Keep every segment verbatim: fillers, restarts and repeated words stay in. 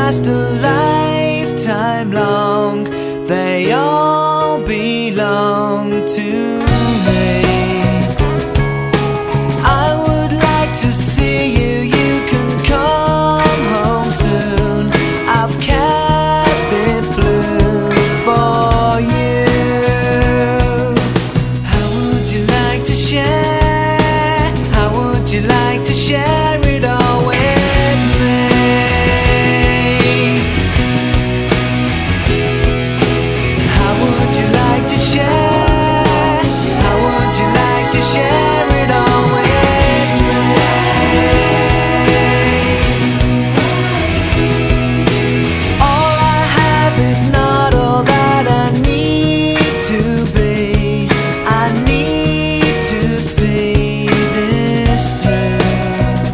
last a lifetime long. They all belong to me. I would like to see you, you can come home soon. I've kept it blue for you. How would you like to share? How would you like to share it all with me? How would you like to share? How would you like to share it all with me? All I have is not all that I need to be. I need to see this through.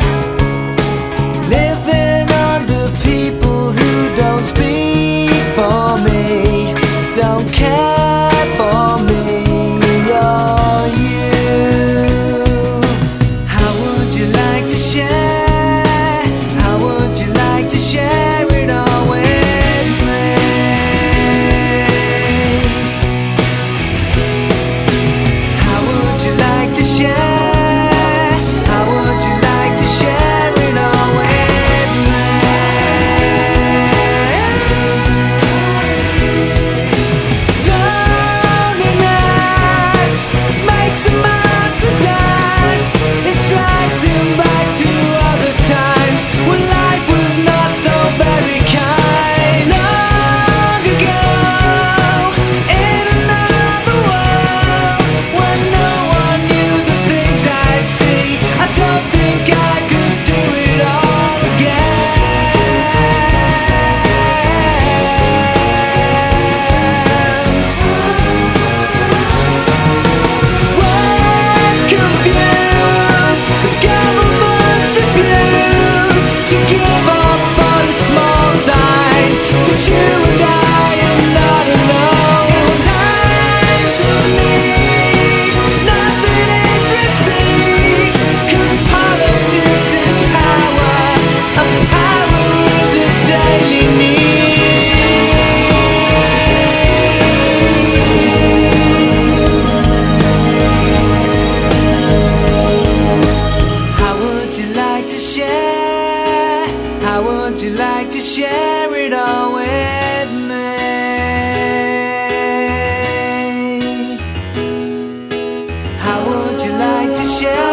Living under people who don't speak for me, don't care for me or you. How would you like to share? How would you like to share it all with me? How would you like to share? How would you like to share it all with me? Loneliness makes a man possessed. It drags him back to other times when life was not so very kind. Long ago, in another world, when no one knew the things I'd see, I don't think I could do it all again. Words confused as governments refuse to give up on a small sign that you and I are not alone. In times of need, nothing is received, 'cause politics is power, and power is a daily need. How would you like to share? How would you like to share it all with me? How would you like to share?